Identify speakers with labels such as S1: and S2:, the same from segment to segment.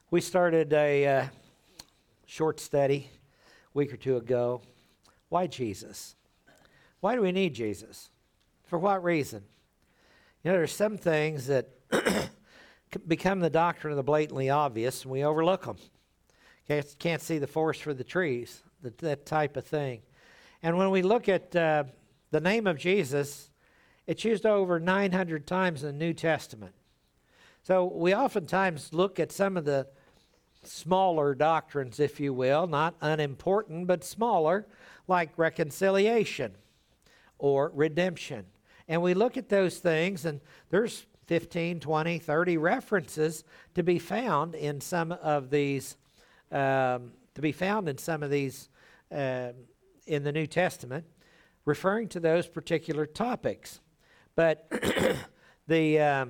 S1: We started a short study a week or two ago. Why Jesus? Why do we need Jesus? For what reason? You know, there's some things that become the doctrine of the blatantly obvious, and we overlook them. Can't see the forest for the trees, that type of thing. And when we look at the name of Jesus, it's used over 900 times in the New Testament. So we oftentimes look at some of the smaller doctrines, if you will, not unimportant, but smaller, like reconciliation or redemption. And we look at those things, and there's 15, 20, 30 references to be found in some of these, in the New Testament, referring to those particular topics. But there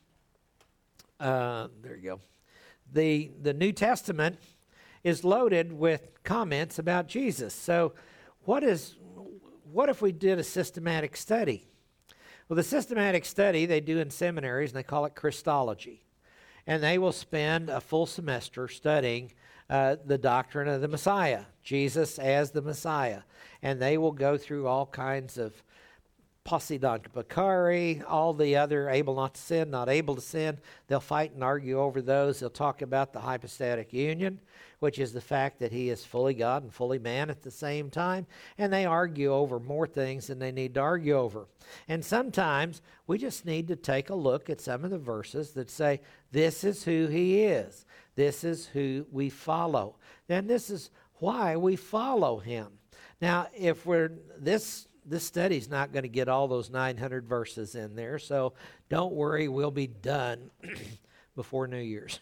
S1: you go. The New Testament is loaded with comments about Jesus. So what if we did a systematic study? Well, the systematic study they do in seminaries, and they call it Christology. And they will spend a full semester studying the doctrine of the Messiah, Jesus as the Messiah. And they will go through all kinds of Posidon Bakari, all the other able not to sin, not able to sin. They'll fight and argue over those. They'll talk about the hypostatic union, which is the fact that he is fully God and fully man at the same time. And they argue over more things than they need to argue over. And sometimes we just need to take a look at some of the verses that say, this is who he is. This is who we follow. And this is why we follow him. Now, if this study's not going to get all those 900 verses in there, so don't worry, we'll be done before New Year's.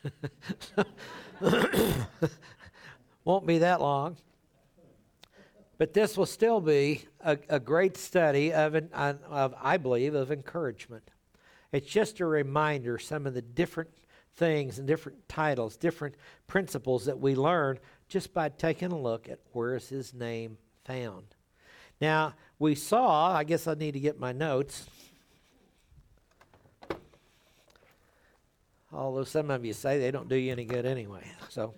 S1: Won't be that long. But this will still be a great study of, I believe, of encouragement. It's just a reminder, some of the different things and different titles, different principles that we learn just by taking a look at where is his name found. Now, we saw, I guess I need to get my notes. Although some of you say they don't do you any good anyway. So,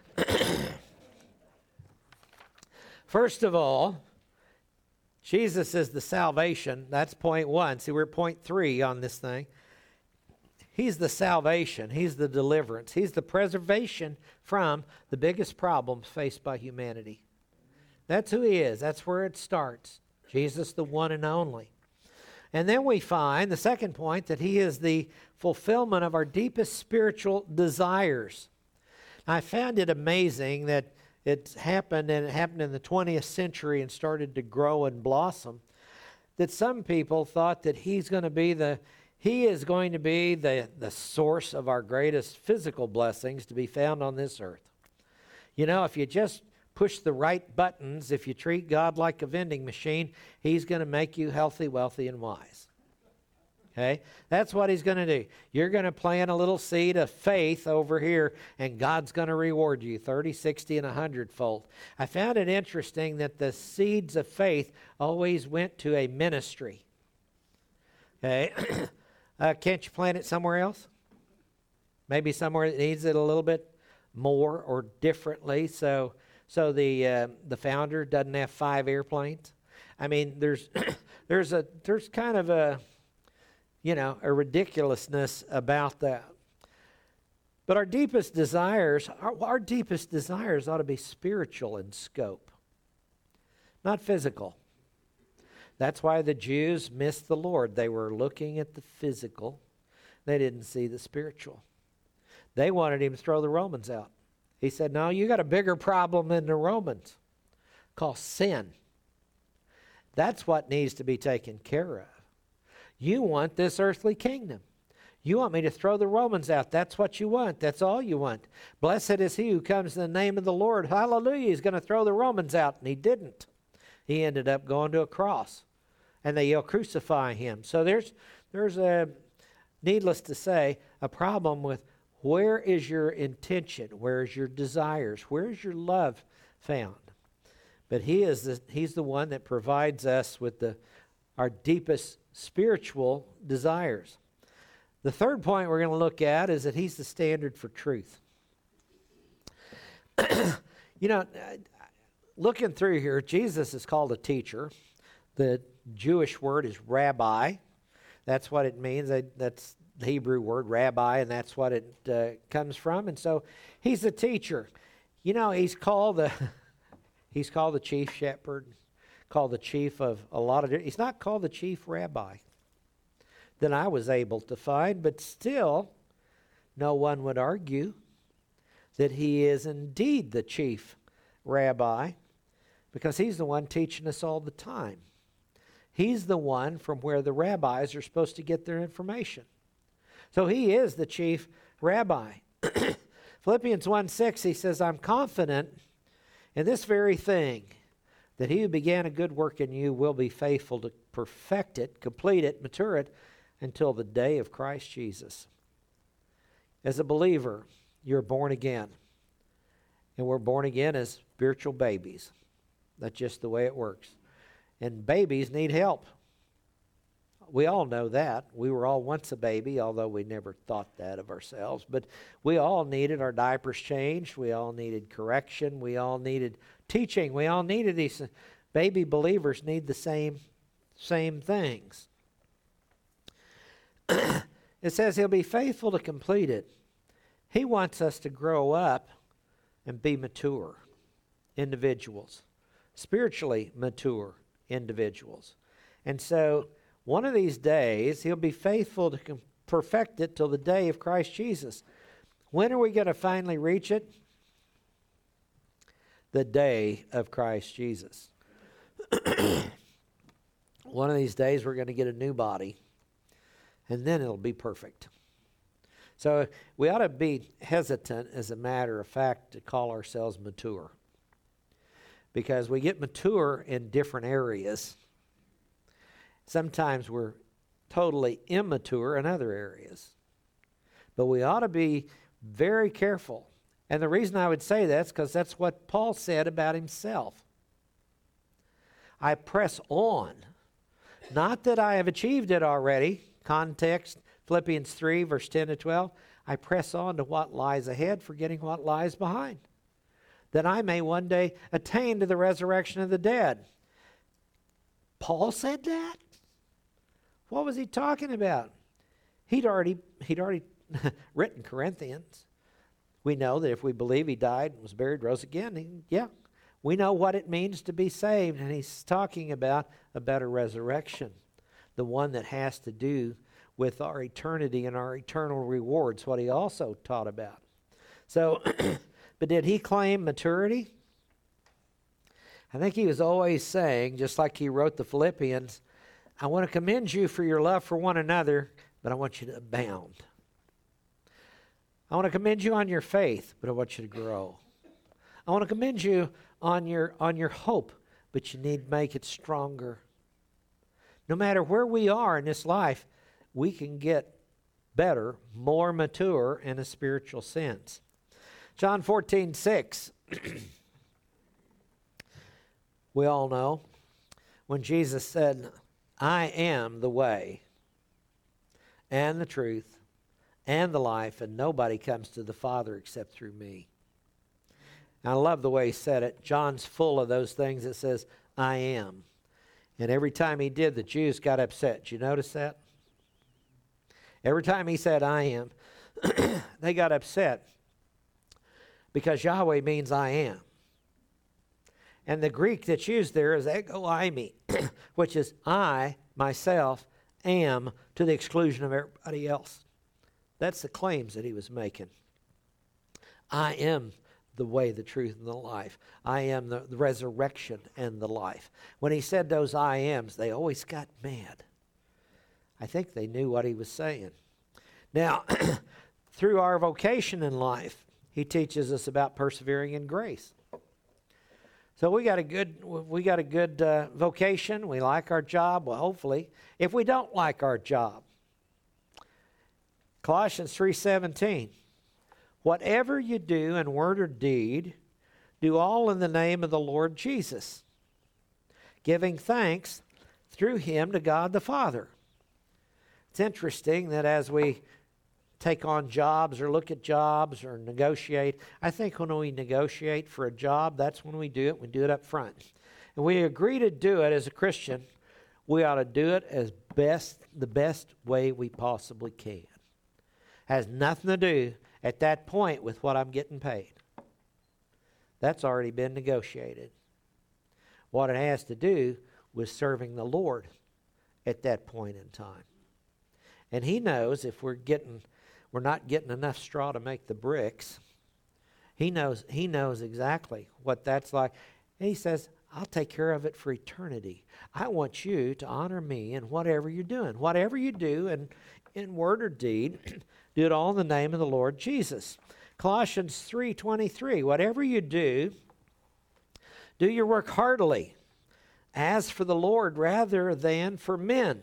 S1: first of all, Jesus is the salvation. That's point one. See, we're at point 3 on this thing. He's the salvation. He's the deliverance. He's the preservation from the biggest problems faced by humanity. That's who he is. That's where it starts. Jesus, the one and only. And then we find, the second point, that he is the fulfillment of our deepest spiritual desires. I found it amazing that it happened in the 20th century and started to grow and blossom, that some people thought that he is going to be the source of our greatest physical blessings to be found on this earth. You know, if you just push the right buttons, if you treat God like a vending machine, he's going to make you healthy, wealthy, and wise. Okay? That's what he's going to do. You're going to plant a little seed of faith over here, and God's going to reward you 30, 60, and 100-fold. I found it interesting that the seeds of faith always went to a ministry. Okay? Can't you plant it somewhere else? Maybe somewhere that needs it a little bit more or differently, so the founder doesn't have 5 airplanes. I mean, there's kind of a ridiculousness about that. But our deepest desires ought to be spiritual in scope, not physical. That's why the Jews missed the Lord. They were looking at the physical. They didn't see the spiritual. They wanted him to throw the Romans out. He said, no, you got a bigger problem than the Romans, called sin. That's what needs to be taken care of. You want this earthly kingdom. You want me to throw the Romans out. That's what you want. That's all you want. Blessed is he who comes in the name of the Lord. Hallelujah. He's going to throw the Romans out. And he didn't. He ended up going to a cross. And they yell, crucify him. So there's a, needless to say, a problem with where is your intention? Where is your desires? Where is your love found? But he's the one that provides us with our deepest spiritual desires. The third point we're going to look at is that he's the standard for truth. You know, looking through here, Jesus is called a teacher. The Jewish word is rabbi. That's what it means. That's the Hebrew word, rabbi, and that's what it comes from. And so he's a teacher. You know, he's called the chief shepherd, called the chief of a lot of. He's not called the chief rabbi that I was able to find, but still, no one would argue that he is indeed the chief rabbi, because he's the one teaching us all the time. He's the one from where the rabbis are supposed to get their information. So he is the chief rabbi. Philippians 1:6, he says, I'm confident in this very thing, that he who began a good work in you will be faithful to perfect it, complete it, mature it, until the day of Christ Jesus. As a believer, you're born again. And we're born again as spiritual babies. That's just the way it works. And babies need help. We all know that. We were all once a baby, although we never thought that of ourselves. But we all needed our diapers changed. We all needed correction. We all needed teaching. We all needed these. Baby believers need the same things. It says he'll be faithful to complete it. He wants us to grow up and be mature individuals, spiritually mature individuals. And so one of these days, he'll be faithful to perfect it till the day of Christ Jesus. When are we going to finally reach it? The day of Christ Jesus. One of these days, we're going to get a new body, and then it'll be perfect. So we ought to be hesitant, as a matter of fact, to call ourselves mature, because we get mature in different areas. Sometimes we're totally immature in other areas. But we ought to be very careful. And the reason I would say that is because that's what Paul said about himself. I press on. Not that I have achieved it already. Context, Philippians 3, verse 10 to 12. I press on to what lies ahead, forgetting what lies behind, that I may one day attain to the resurrection of the dead. Paul said that? What was he talking about? He'd already written Corinthians. We know that if we believe he died and was buried, rose again, we know what it means to be saved. And he's talking about a better resurrection, the one that has to do with our eternity and our eternal rewards, what he also taught about. So, but did he claim maturity? I think he was always saying, just like he wrote the Philippians, I want to commend you for your love for one another, but I want you to abound. I want to commend you on your faith, but I want you to grow. I want to commend you on your hope, but you need to make it stronger. No matter where we are in this life, we can get better, more mature in a spiritual sense. John 14:6. We all know when Jesus said, I am the way and the truth and the life, and nobody comes to the Father except through me. And I love the way he said it. John's full of those things that says, I am. And every time he did, the Jews got upset. Did you notice that? Every time he said, I am, they got upset, because Yahweh means I am. And the Greek that's used there is ego eimi, which is I, myself, am, to the exclusion of everybody else. That's the claims that he was making. I am the way, the truth, and the life. I am the resurrection and the life. When he said those I ams, they always got mad. I think they knew what he was saying. Now, through our vocation in life, he teaches us about persevering in grace. So we got a good vocation. We like our job. Well, hopefully, if we don't like our job, Colossians 3:17. Whatever you do in word or deed, do all in the name of the Lord Jesus, giving thanks through him to God the Father. It's interesting that as we take on jobs or look at jobs or negotiate. I think when we negotiate for a job, that's when we do it. We do it up front. And we agree to do it as a Christian, we ought to do it as the best way we possibly can. Has nothing to do at that point with what I'm getting paid. That's already been negotiated. What it has to do with serving the Lord at that point in time. And He knows if we're not getting enough straw to make the bricks. He knows exactly what that's like. And He says, I'll take care of it for eternity. I want you to honor me in whatever you're doing. Whatever you do in word or deed, do it all in the name of the Lord Jesus. Colossians 3:23, whatever you do your work heartily, as for the Lord rather than for men,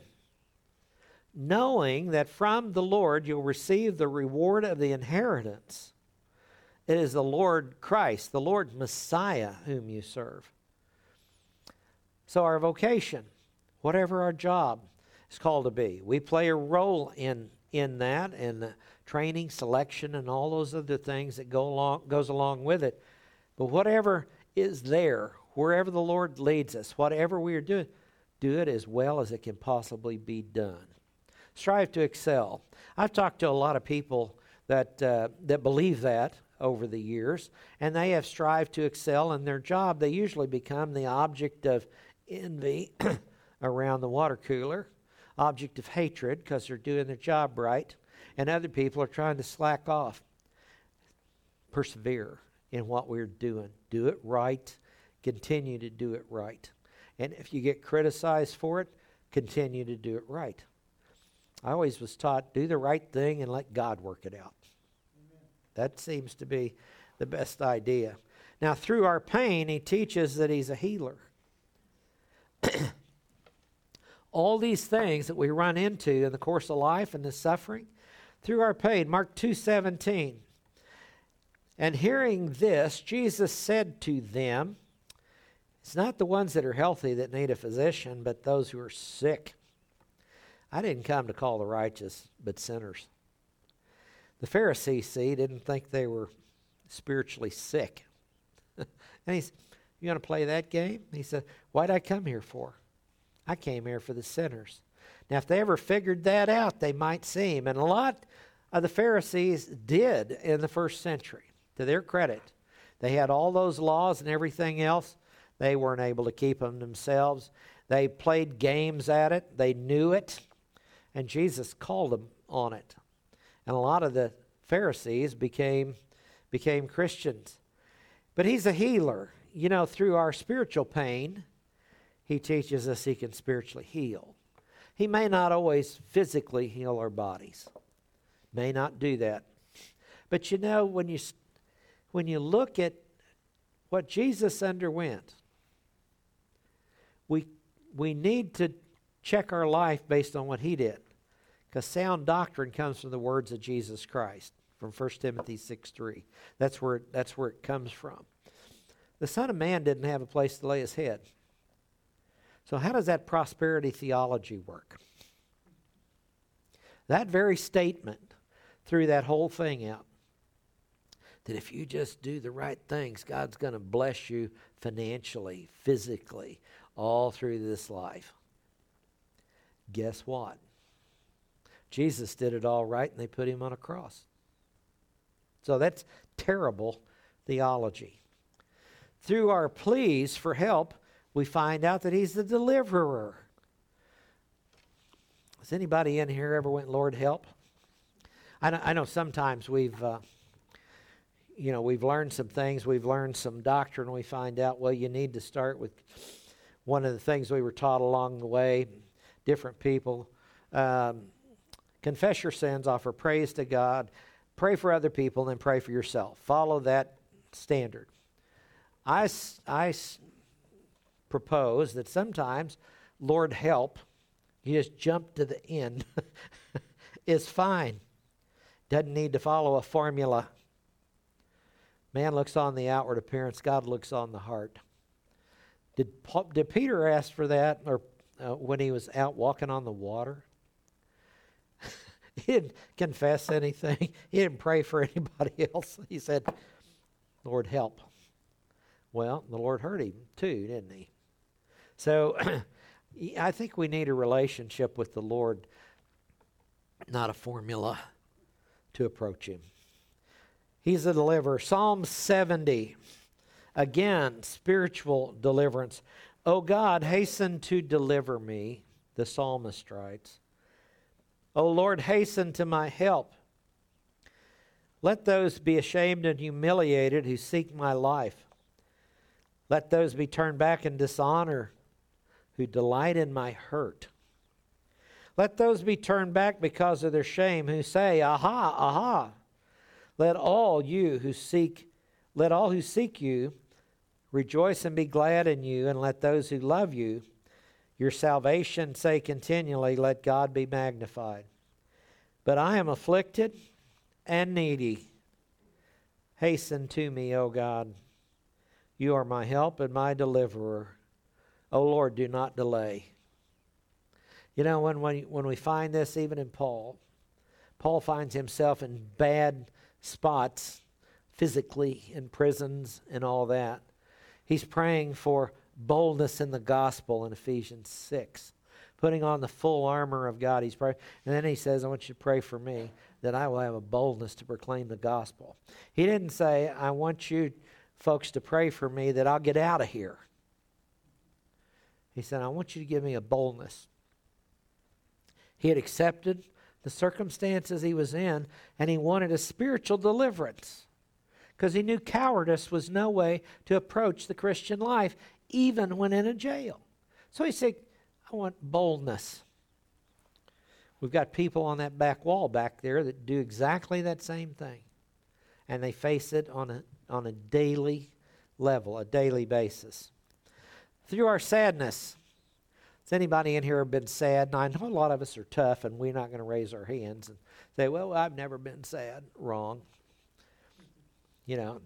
S1: knowing that from the Lord you'll receive the reward of the inheritance. It is the Lord Christ, the Lord Messiah, whom you serve. So our vocation, whatever our job is called to be, we play a role in that, and the training, selection, and all those other things that goes along with it. But whatever is there, wherever the Lord leads us, whatever we are doing, do it as well as it can possibly be done. Strive to excel. I've talked to a lot of people that believe that over the years, and they have strived to excel in their job. They usually become the object of envy around the water cooler, object of hatred because they're doing their job right, and other people are trying to slack off. Persevere in what we're doing. Do it right. Continue to do it right. And if you get criticized for it, continue to do it right. I always was taught, do the right thing and let God work it out. Amen. That seems to be the best idea. Now, through our pain, He teaches that He's a healer. All these things that we run into in the course of life and the suffering, through our pain. Mark 2:17. And hearing this, Jesus said to them, it's not the ones that are healthy that need a physician, but those who are sick. I didn't come to call the righteous, but sinners. The Pharisees, didn't think they were spiritually sick. And he said, you want to play that game? He said, why'd I come here for? I came here for the sinners. Now, if they ever figured that out, they might see Him. And a lot of the Pharisees did in the first century, to their credit. They had all those laws and everything else. They weren't able to keep them themselves. They played games at it. They knew it. And Jesus called them on it. And a lot of the Pharisees became Christians. But He's a healer. You know, through our spiritual pain, He teaches us He can spiritually heal. He may not always physically heal our bodies. May not do that. But you know, when you look at what Jesus underwent, we need to check our life based on what He did. Because sound doctrine comes from the words of Jesus Christ, from 1 Timothy 6:3. That's where it comes from. The Son of Man didn't have a place to lay His head. So how does that prosperity theology work? That very statement threw that whole thing out. That if you just do the right things, God's going to bless you financially, physically, all through this life. Guess what? Jesus did it all right, and they put Him on a cross. So that's terrible theology. Through our pleas for help, we find out that He's the deliverer. Has anybody in here ever went, Lord, help? I know sometimes we've learned some things. We've learned some doctrine. We find out, well, you need to start with one of the things we were taught along the way. Different people. Confess your sins, offer praise to God, pray for other people, and then pray for yourself. Follow that standard. I propose that sometimes, Lord help, you just jump to the end, is fine. Doesn't need to follow a formula. Man looks on the outward appearance, God looks on the heart. Did Peter ask for that or when he was out walking on the water? He didn't confess anything. He didn't pray for anybody else. He said, Lord, help. Well, the Lord heard him too, didn't he? So I think we need a relationship with the Lord, not a formula to approach him. He's a deliverer. Psalm 70, again, spiritual deliverance. O God, hasten to deliver me, the psalmist writes. O Lord, hasten to my help. Let those be ashamed and humiliated who seek my life. Let those be turned back in dishonor who delight in my hurt. Let those be turned back because of their shame who say, Aha, aha. Let all who seek you rejoice and be glad in you, and let those who love you, your salvation, say continually, let God be magnified. But I am afflicted and needy. Hasten to me, O God. You are my help and my deliverer. O Lord, do not delay. You know, when we find this, even in Paul finds himself in bad spots, physically, in prisons and all that. He's praying for boldness in the gospel in Ephesians 6, putting on the full armor of God. He's praying, and then he says, I want you to pray for me that I will have a boldness to proclaim the gospel. He didn't say, I want you folks to pray for me that I'll get out of here. He said, I want you to give me a boldness. He had accepted the circumstances he was in, and he wanted a spiritual deliverance because he knew cowardice was no way to approach the Christian life, even when in a jail. So he said, I want boldness. We've got people on that back wall back there that do exactly that same thing, and they face it on a daily level, a daily basis. Through our sadness, has anybody in here been sad? Now, I know a lot of us are tough, and we're not going to raise our hands and say, well, I've never been sad. Wrong. You know.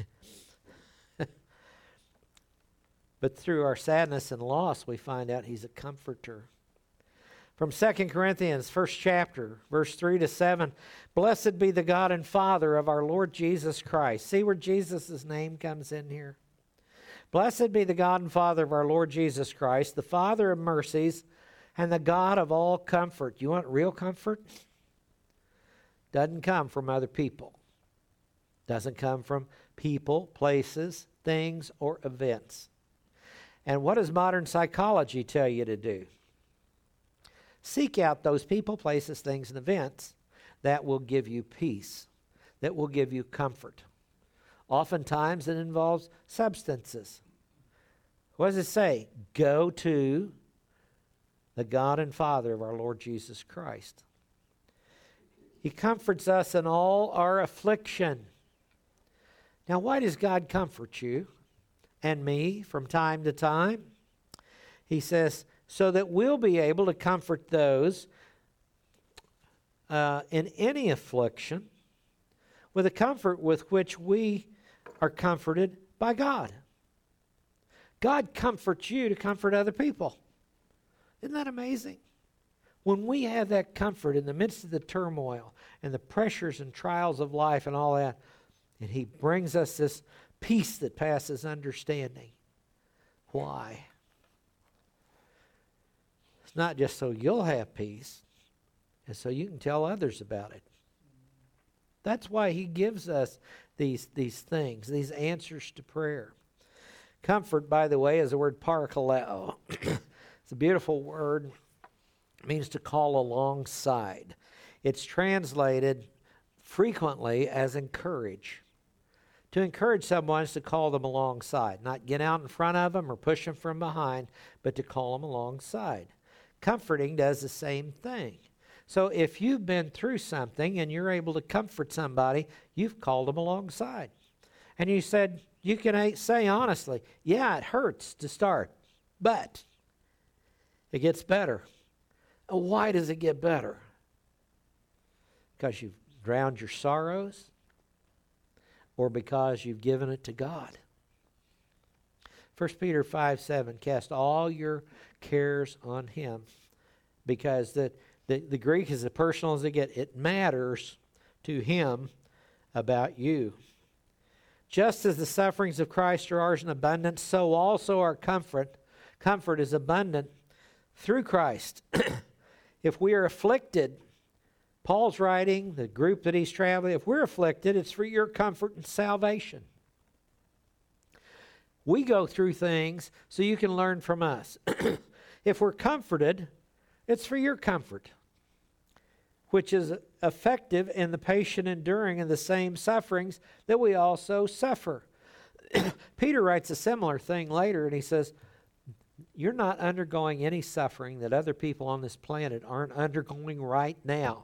S1: But through our sadness and loss, we find out he's a comforter. From 2 Corinthians, 1st chapter, verse 3 to 7, Blessed be the God and Father of our Lord Jesus Christ. See where Jesus' name comes in here? Blessed be the God and Father of our Lord Jesus Christ, the Father of mercies and the God of all comfort. You want real comfort? Doesn't come from other people. Doesn't come from people, places, things, or events. And what does modern psychology tell you to do? Seek out those people, places, things, and events that will give you peace, that will give you comfort. Oftentimes it involves substances. What does it say? Go to the God and Father of our Lord Jesus Christ. He comforts us in all our affliction. Now, why does God comfort you and me from time to time? He says, so that we'll be able to comfort those in any affliction with a comfort with which we are comforted by God. God comforts you to comfort other people. Isn't that amazing? When we have that comfort in the midst of the turmoil and the pressures and trials of life and all that, and he brings us this peace that passes understanding. Why? It's not just so you'll have peace, it's so you can tell others about it. That's why he gives us these things, these answers to prayer. Comfort, by the way, is the word parakaleo. It's a beautiful word. It means to call alongside. It's translated frequently as encourage. To encourage someone is to call them alongside, not get out in front of them or push them from behind, but to call them alongside. Comforting does the same thing. So if you've been through something and you're able to comfort somebody, you've called them alongside. And you said, you can say honestly, yeah, it hurts to start, but it gets better. Why does it get better? Because you've drowned your sorrows or because you've given it to God? 1 Peter 5:7, cast all your cares on him because that The Greek is as personal as it gets. It matters to him about you. Just as the sufferings of Christ are ours in abundance, so also our comfort is abundant through Christ. If we are afflicted, Paul's writing, the group that he's traveling, if we're afflicted, it's for your comfort and salvation. We go through things so you can learn from us. If we're comforted, it's for your comfort, which is effective in the patient enduring of the same sufferings that we also suffer. Peter writes a similar thing later, and he says, you're not undergoing any suffering that other people on this planet aren't undergoing right now.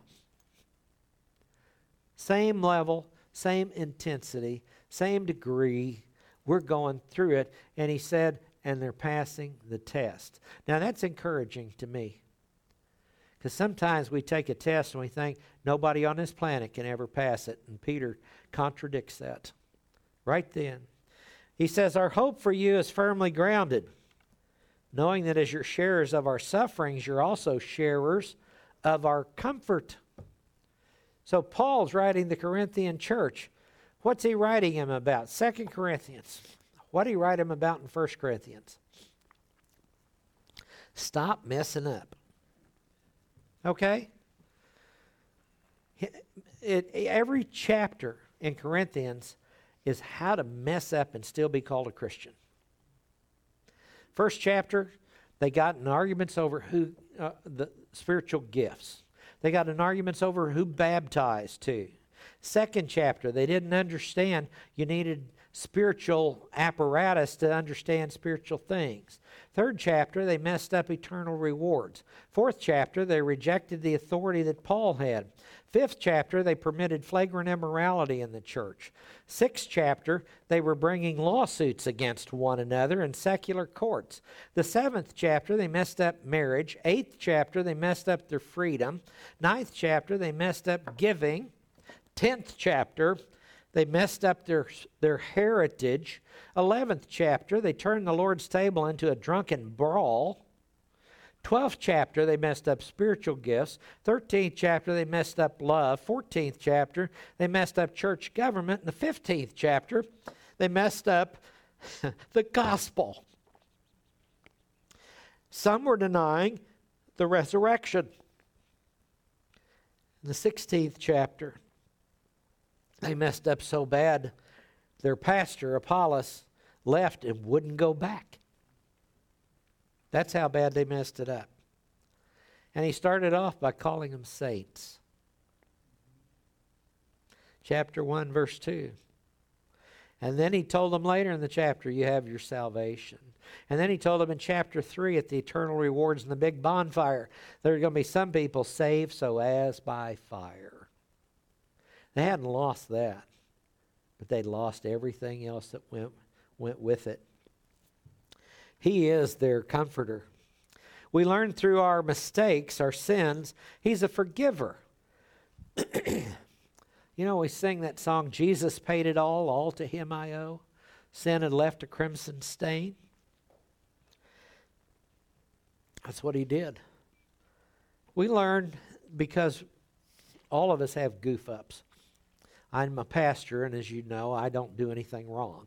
S1: Same level, same intensity, same degree. We're going through it. And he said, and they're passing the test. Now that's encouraging to me. Because sometimes we take a test and we think nobody on this planet can ever pass it. And Peter contradicts that right then. He says, our hope for you is firmly grounded, knowing that as you're sharers of our sufferings, you're also sharers of our comfort. So Paul's writing the Corinthian church. What's he writing him about? 2 Corinthians. What did he write him about in 1 Corinthians? Stop messing up. Okay? Every chapter in Corinthians is how to mess up and still be called a Christian. First chapter, they got in arguments over who the spiritual gifts. They got in arguments over who baptized to. Second chapter, they didn't understand you needed spiritual apparatus to understand spiritual things. Third chapter, they messed up eternal rewards. Fourth chapter, they rejected the authority that Paul had. Fifth chapter, they permitted flagrant immorality in the church. Sixth chapter, they were bringing lawsuits against one another in secular courts. The seventh chapter, they messed up marriage. Eighth chapter, they messed up their freedom. Ninth chapter, they messed up giving. 10th chapter, they messed up their heritage. 11th chapter, they turned the Lord's table into a drunken brawl. 12th chapter, they messed up spiritual gifts. 13th chapter, they messed up love. 14th chapter, they messed up church government. And the 15th chapter, they messed up the gospel. Some were denying the resurrection. In the 16th chapter, they messed up so bad, their pastor, Apollos, left and wouldn't go back. That's how bad they messed it up. And he started off by calling them saints. Chapter 1, verse 2. And then he told them later in the chapter, you have your salvation. And then he told them in chapter 3 at the eternal rewards in the big bonfire, there are going to be some people saved so as by fire. They hadn't lost that, but they lost everything else that went with it. He is their comforter. We learn through our mistakes, our sins, he's a forgiver. You know, we sing that song, Jesus paid it all to him I owe. Sin had left a crimson stain. That's what he did. We learned because all of us have goof-ups. I'm a pastor, and as you know, I don't do anything wrong.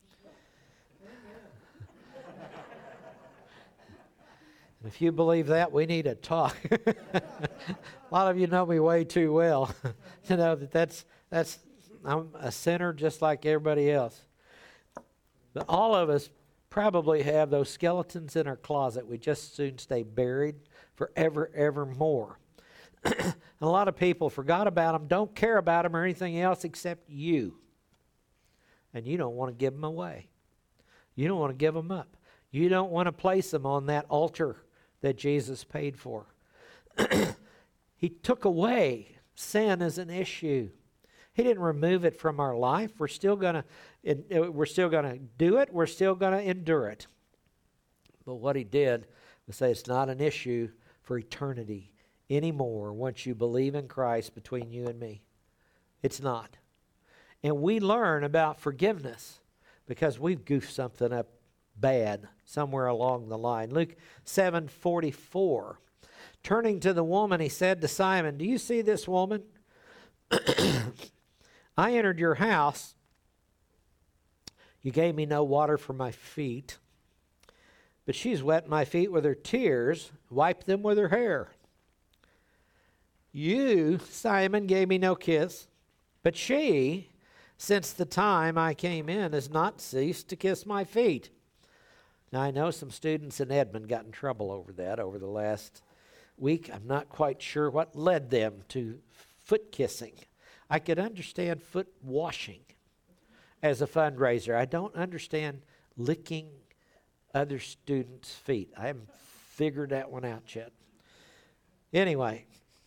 S1: And if you believe that, we need to talk. A lot of you know me way too well to know that's I'm a sinner just like everybody else. But all of us probably have those skeletons in our closet. We just soon stay buried forever, evermore. And a lot of people forgot about them, don't care about them or anything else except you. And you don't want to give them away. You don't want to give them up. You don't want to place them on that altar that Jesus paid for. He took away sin as an issue. He didn't remove it from our life. We're still going to do it. We're still going to endure it. But what he did was say it's not an issue for eternity anymore once you believe in Christ between you and me. It's not. And we learn about forgiveness because we've goofed something up bad somewhere along the line. Luke 7:44. Turning to the woman, he said to Simon, "Do you see this woman? I entered your house. You gave me no water for my feet, but she's wet my feet with her tears, wiped them with her hair. You, Simon, gave me no kiss, but she, since the time I came in, has not ceased to kiss my feet." Now, I know some students in Edmond got in trouble over that over the last week. I'm not quite sure what led them to foot kissing. I could understand foot washing as a fundraiser. I don't understand licking other students' feet. I haven't figured that one out yet. Anyway,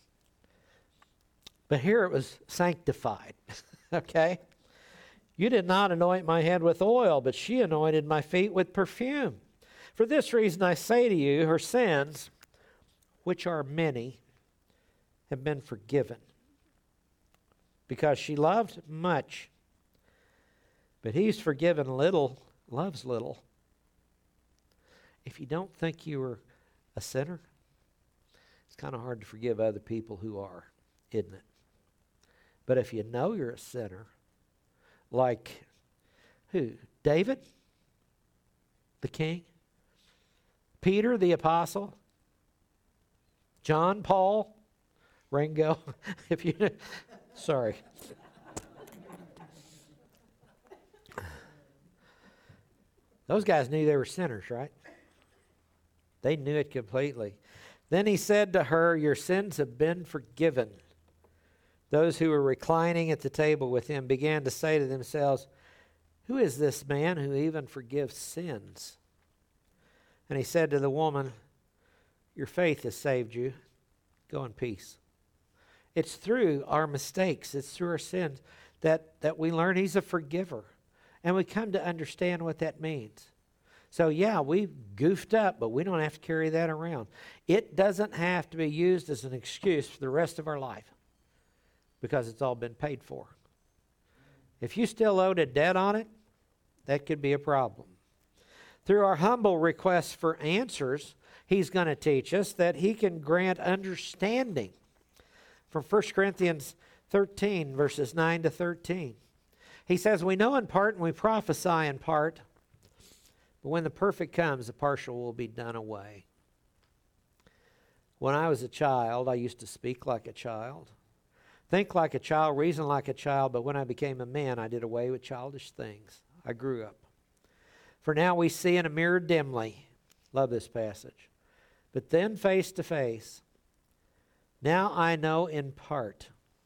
S1: but here it was sanctified, okay? "You did not anoint my head with oil, but she anointed my feet with perfume. For this reason I say to you, her sins, which are many, have been forgiven, because she loved much. But he's forgiven little, loves little." If you don't think you are a sinner, it's kind of hard to forgive other people who are, isn't it? But if you know you're a sinner, like who? David, the king? Peter, the apostle? John, Paul, Ringo? If you, sorry. Those guys knew they were sinners, right? They knew it completely. Then he said to her, "Your sins have been forgiven." Those who were reclining at the table with him began to say to themselves, "Who is this man who even forgives sins?" And he said to the woman, "Your faith has saved you. Go in peace." It's through our mistakes, it's through our sins that we learn he's a forgiver. And we come to understand what that means. So yeah, we've goofed up, but we don't have to carry that around. It doesn't have to be used as an excuse for the rest of our life, because it's all been paid for. If you still owed a debt on it, that could be a problem. Through our humble requests for answers, he's going to teach us that he can grant understanding. From 1 Corinthians 13, verses 9 to 13. He says, "We know in part and we prophesy in part, but when the perfect comes, the partial will be done away." When I was a child, I used to speak like a child, think like a child, reason like a child, but when I became a man, I did away with childish things. I grew up. "For now we see in a mirror dimly." Love this passage. "But then face to face. Now I know in part.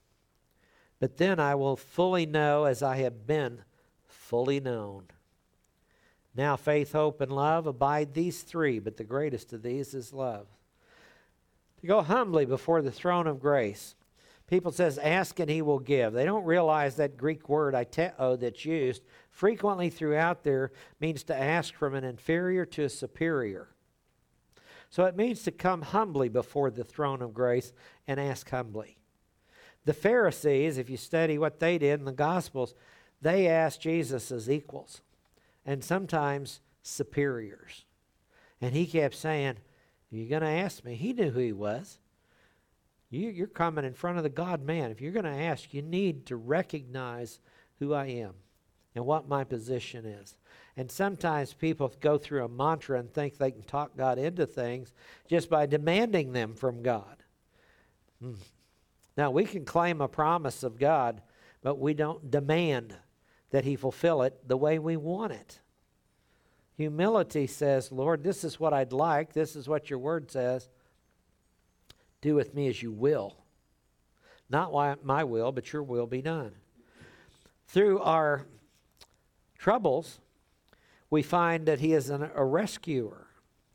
S1: But then I will fully know as I have been fully known. Now faith, hope, and love abide these three, but the greatest of these is love." To go humbly before the throne of grace. People says, "Ask and he will give." They don't realize that Greek word, aiteo, that's used frequently throughout there means to ask from an inferior to a superior. So it means to come humbly before the throne of grace and ask humbly. The Pharisees, if you study what they did in the Gospels, they asked Jesus as equals and sometimes superiors. And he kept saying, "You're going to ask me." He knew who he was. You're coming in front of the God-man. If you're going to ask, you need to recognize who I am and what my position is. And sometimes people go through a mantra and think they can talk God into things just by demanding them from God. Now, we can claim a promise of God, but we don't demand that he fulfill it the way we want it. Humility says, "Lord, this is what I'd like. This is what your word says. Do with me as you will. Not my will, but your will be done." Through our troubles, we find that he is a rescuer.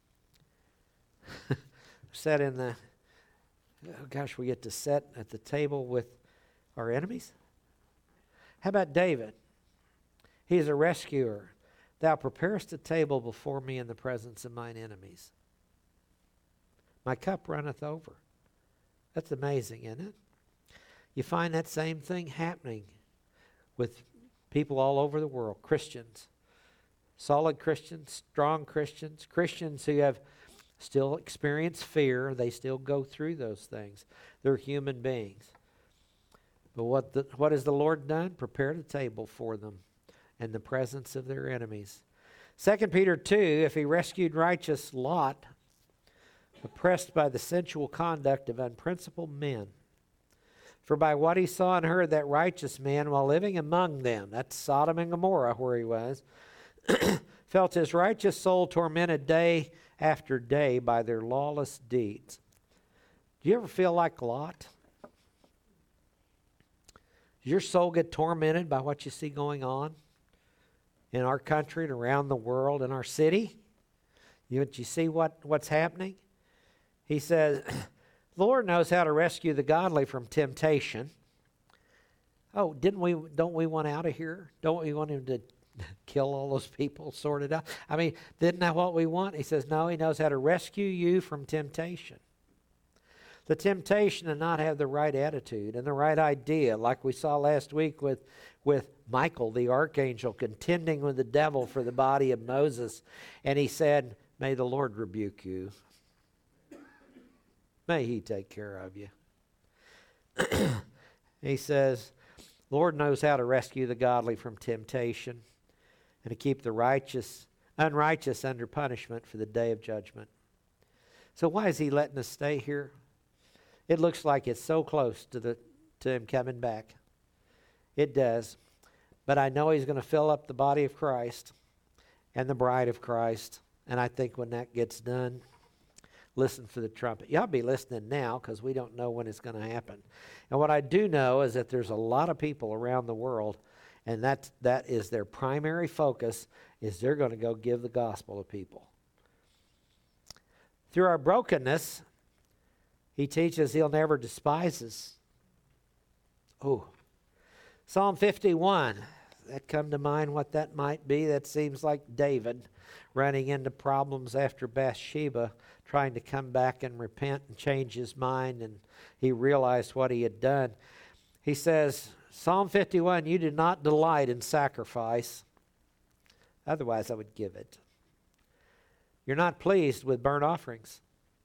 S1: Sat in the, we get to sit at the table with our enemies. How about David? He is a rescuer. "Thou preparest a table before me in the presence of mine enemies. My cup runneth over." That's amazing, isn't it? You find that same thing happening with people all over the world, Christians. Solid Christians, strong Christians, Christians who have still experience fear. They still go through those things. They're human beings. But what has the Lord done? Prepared a table for them in the presence of their enemies. 2 Peter 2, if he rescued righteous Lot, oppressed by the sensual conduct of unprincipled men. For by what he saw and heard, that righteous man, while living among them, that's Sodom and Gomorrah where he was, felt his righteous soul tormented day after day by their lawless deeds. Do you ever feel like Lot? Does your soul get tormented by what you see going on in our country and around the world, in our city? You see what's happening? He says, the Lord knows how to rescue the godly from temptation. Oh, don't we want out of here? Don't we want him to kill all those people, sort it out? I mean, isn't that what we want? He says, no, he knows how to rescue you from temptation. The temptation to not have the right attitude and the right idea, like we saw last week with Michael, the archangel, contending with the devil for the body of Moses. And he said, may the Lord rebuke you. May he take care of you. He says, Lord knows how to rescue the godly from temptation and to keep the unrighteous under punishment for the day of judgment. So why is he letting us stay here? It looks like it's so close to him coming back. It does. But I know he's going to fill up the body of Christ and the bride of Christ. And I think when that gets done, listen for the trumpet. Y'all be listening now because we don't know when it's going to happen. And what I do know is that there's a lot of people around the world, and that is their primary focus, is they're going to go give the gospel to people. Through our brokenness, he teaches he'll never despise us. Oh, Psalm 51. That come to mind what that might be. That seems like David running into problems after Bathsheba, trying to come back and repent and change his mind, and he realized what he had done. He says, Psalm 51, you do not delight in sacrifice. Otherwise I would give it. You're not pleased with burnt offerings.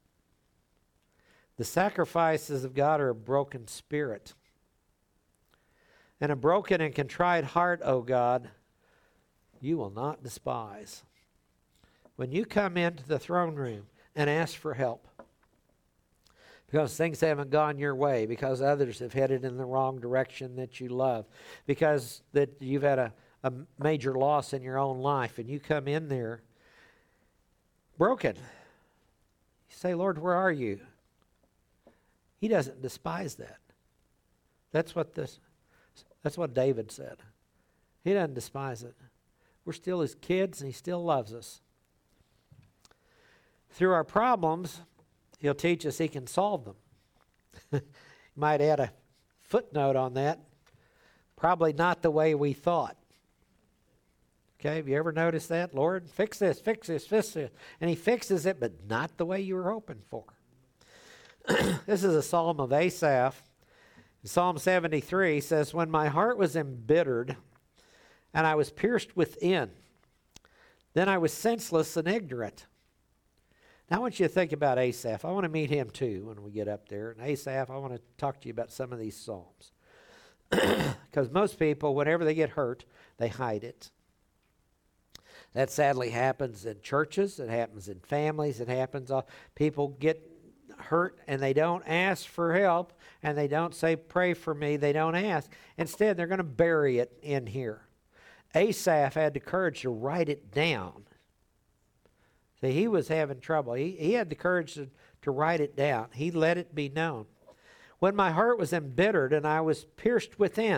S1: The sacrifices of God are a broken spirit. And a broken and contrite heart, O God, you will not despise. When you come into the throne room and ask for help, because things haven't gone your way, because others have headed in the wrong direction that you love, because that you've had a major loss in your own life, and you come in there broken, you say, Lord, where are you? He doesn't despise that. That's what David said. He doesn't despise it. We're still his kids, and he still loves us. Through our problems, he'll teach us he can solve them. You might add a footnote on that. Probably not the way we thought. Okay, have you ever noticed that? Lord, fix this, fix this, fix this. And he fixes it, but not the way you were hoping for. This is a psalm of Asaph. Psalm 73 says, when my heart was embittered and I was pierced within, then I was senseless and ignorant. Now I want you to think about Asaph. I want to meet him too when we get up there. And Asaph, I want to talk to you about some of these psalms. Because most people, whenever they get hurt, they hide it. That sadly happens in churches. It happens in families. It happens. People get hurt and they don't ask for help, and they don't say, pray for me. They don't ask. Instead, they're going to bury it in here. Asaph had the courage to write it down. See, he was having trouble. He had the courage to write it down. He let it be known. When my heart was embittered and I was pierced within.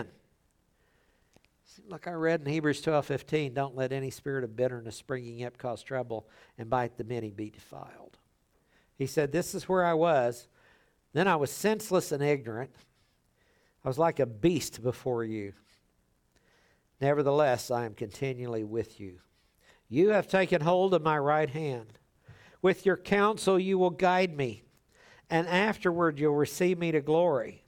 S1: Like I read in Hebrews 12:15, don't let any spirit of bitterness springing up cause trouble, and by the many be defiled. He said, this is where I was. Then I was senseless and ignorant. I was like a beast before you. Nevertheless, I am continually with you. You have taken hold of my right hand. With your counsel you will guide me, and afterward you'll receive me to glory.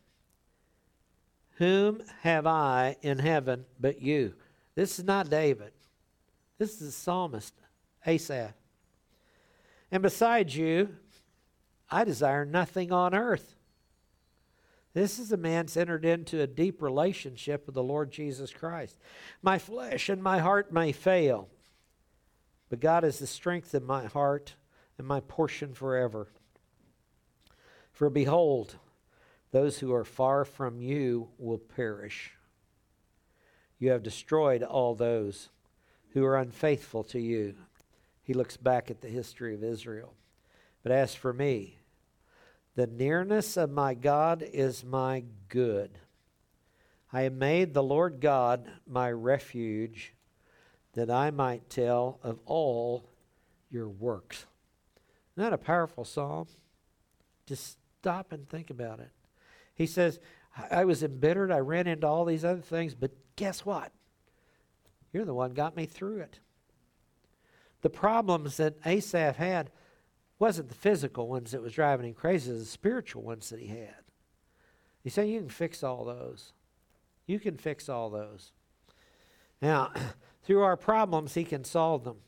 S1: Whom have I in heaven but you? This is not David. This is the psalmist, Asaph. And besides you, I desire nothing on earth. This is a man that's entered into a deep relationship with the Lord Jesus Christ. My flesh and my heart may fail, but God is the strength of my heart and my portion forever. For behold, those who are far from you will perish. You have destroyed all those who are unfaithful to you. He looks back at the history of Israel. But as for me, the nearness of my God is my good. I have made the Lord God my refuge, that I might tell of all your works. Isn't that a powerful psalm? Just stop and think about it. He says, I was embittered, I ran into all these other things, but guess what? You're the one got me through it. The problems that Asaph had wasn't the physical ones that was driving him crazy, it was the spiritual ones that he had. He said, you can fix all those. You can fix all those. Now, through our problems, he can solve them.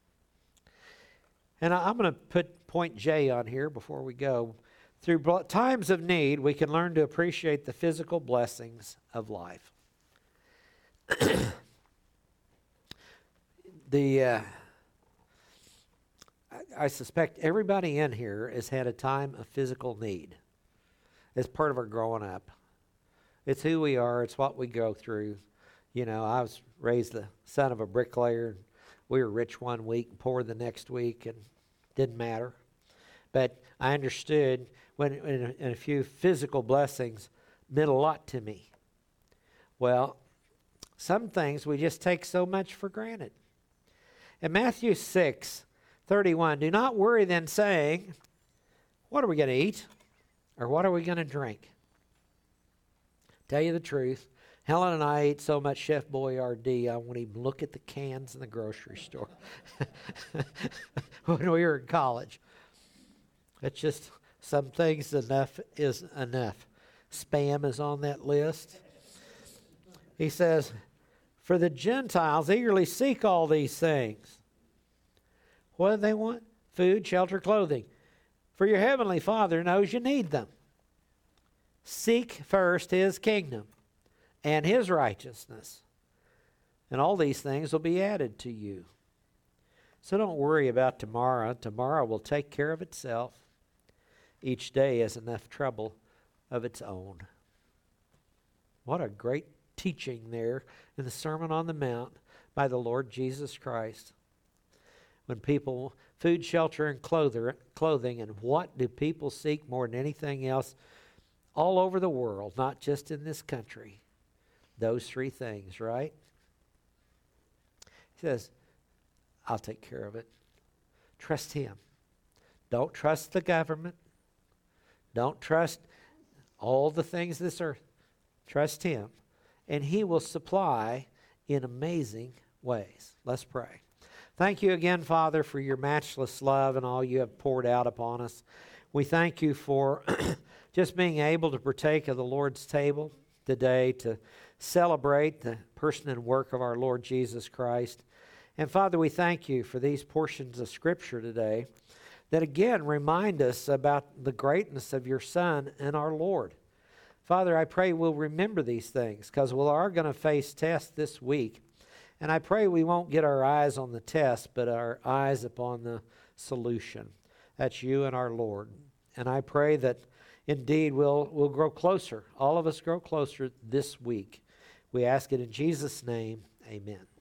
S1: And I'm going to put point J on here before we go. Through times of need, we can learn to appreciate the physical blessings of life. I suspect everybody in here has had a time of physical need. It's part of our growing up. It's who we are. It's what we go through. You know, I was raised the son of a bricklayer. We were rich one week and poor the next week, and didn't matter. But I understood when a few physical blessings meant a lot to me. Well, some things we just take so much for granted. In Matthew 6:31, do not worry then, saying, what are we going to eat? Or what are we going to drink? Tell you the truth, Helen and I ate so much Chef Boyardee, I won't even look at the cans in the grocery store when we were in college. It's just some things enough is enough. Spam is on that list. He says, for the Gentiles eagerly seek all these things. What do they want? Food, shelter, clothing. For your heavenly Father knows you need them. Seek first his kingdom and his righteousness, and all these things will be added to you. So don't worry about tomorrow. Tomorrow will take care of itself. Each day has enough trouble of its own. What a great teaching there in the Sermon on the Mount by the Lord Jesus Christ. When people, food, shelter, and clothing, and what do people seek more than anything else all over the world, not just in this country? Those three things, right? He says, I'll take care of it. Trust him. Don't trust the government. Don't trust all the things of this earth. Trust him. And he will supply in amazing ways. Let's pray. Thank you again, Father, for your matchless love and all you have poured out upon us. We thank you for just being able to partake of the Lord's table today, to celebrate the person and work of our Lord Jesus Christ. And Father, we thank you for these portions of Scripture today that again remind us about the greatness of your Son and our Lord. Father, I pray we'll remember these things because we are going to face tests this week. And I pray we won't get our eyes on the test, but our eyes upon the solution. That's you and our Lord. And I pray that indeed we'll grow closer. All of us grow closer this week. We ask it in Jesus' name. Amen.